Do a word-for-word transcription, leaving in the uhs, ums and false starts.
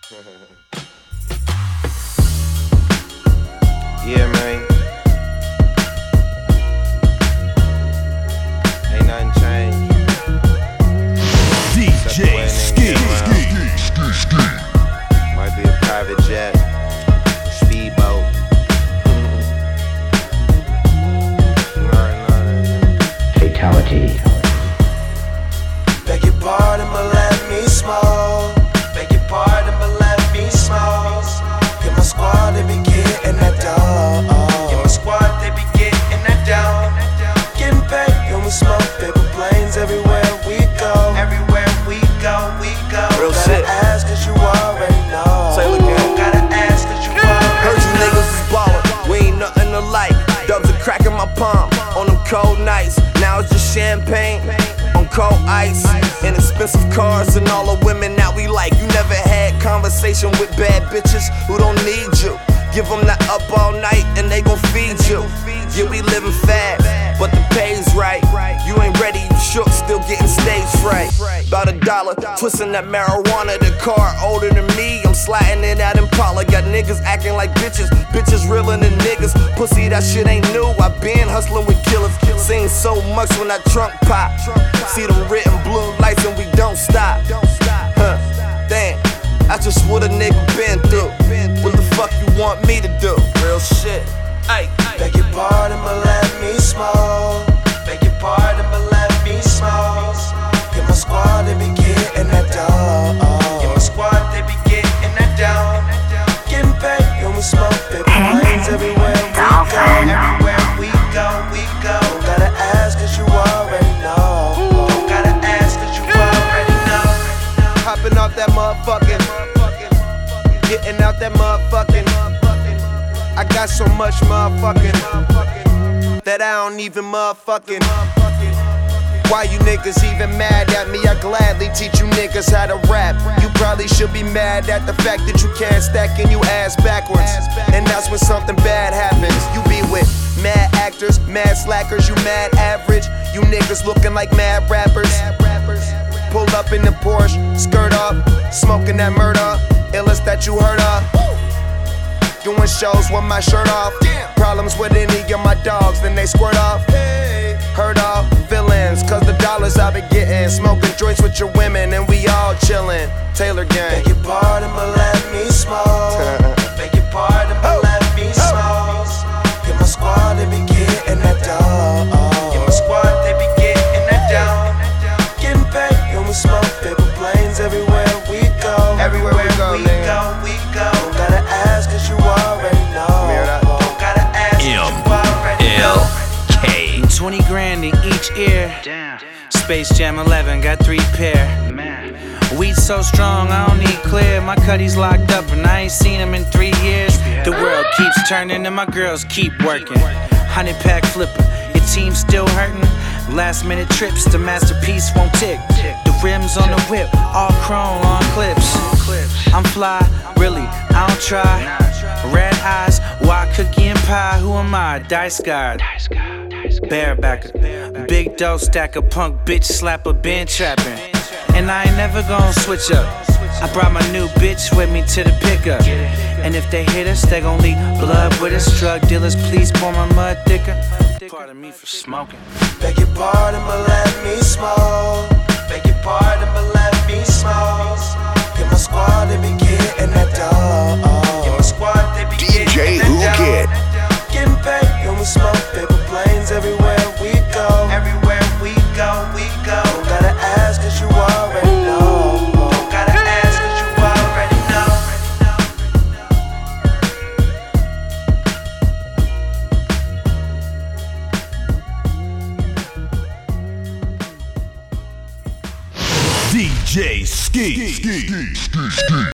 Yeah, man. Ain't nothing changed. D J Ski. Might be a private jet, speedboat. Fatality. Beg your pardon, but let me smoke. Beg your pardon, but let me smoke. Get my squad, they be getting that dough. Get my squad, they be getting that dough. Getting paid when we smoke. Paper planes everywhere we go. Everywhere we go, we go. Real gotta shit. ask cause you already know. Say it again. Gotta ask cause you already Heard you know. niggas is ballin', we ain't nothing alike. Dubs are cracking my palm on them cold nights. Now it's just champagne on cold ice. And expensive cars and all the women that we like. You never had conversation with bad bitches who don't need you. Give them that up all night and they gon' feed you. Yeah, we living fast, but the pay's right. You ain't ready, you shook, still getting stage fright. About a dollar, twisting that marijuana. The car older than me, I'm sliding in that Impala. Got niggas acting like bitches, bitches realer than niggas. Pussy, that shit ain't new, I been hustling with killers. Seen so much when that trunk pop. See them written blue lights and we don't stop. Huh, damn, that's just what a nigga been through. What the fuck you want me to do? Real shit. Ay, Beg your pardon, but let me smoke. Beg your pardon, but let me smoke. Get my squad, they be getting that dough. Get my squad, they be getting that dough. Getting paid when we smoke. Paper planes everywhere we go. Everywhere we go, we go. Don't gotta ask cause you already know. Don't gotta ask cause you already know. Hopping off that motherfucking, getting out that motherfucking. I got so much motherfucking that I don't even motherfucking. Why you niggas even mad at me? I gladly teach you niggas how to rap. You probably should be mad at the fact that you can't stack and you ass backwards. And that's when something bad happens. You be with mad actors, mad slackers, you mad average. You niggas looking like mad rappers. Pull up in the Porsche, skirt up, smoking that murder. Illest that you heard of. Doing shows with my shirt off. Problems with any of my dogs, then they squirt off. Heard of feelings, cause the dollars I been getting. Smoking joints with your women and we all chillin'. Taylor gang. Beg your pardon, but let me smoke. Beg your pardon, but let me smoke. Get my squad, they be getting that dough. Get my squad, they be getting that dough. Getting paid when we smoke. Paper planes everywhere we go. Everywhere we go, we nigga. go, we go. Don't gotta ask cause you already know. Don't gotta ask cause you already know. twenty grand in each ear. Space Jam eleven, got three pair. Weed so strong, I don't need clear. My cutty's locked up and I ain't seen him in three years. The world keeps turning and my girls keep working. Hundred pack flipper, your team still hurting. Last minute trips, the masterpiece won't tick. The rims on the whip, all chrome on clips. I'm fly, really, I don't try. Red eyes, wild cookie and pie. Who am I? Dice guard. Barebacker, big dough stacker, punk bitch slapper, been trapping. And I ain't never gon' switch up. I brought my new bitch with me to the pickup. And if they hit us, they gon' leak blood with us. Drug dealers, please pour my mud thicker. Pardon me for smoking. Beg your pardon, but let me smoke. Beg your pardon, but let me smoke. Get my squad, they be getting that dough. Get my squad, they be D J getting that Who Kid. dough. Getting paid when we smoke. Paper planes everywhere we go. Everywhere we go, we go. Don't gotta ask cause you already know. Don't gotta ask cause you already D J Ski.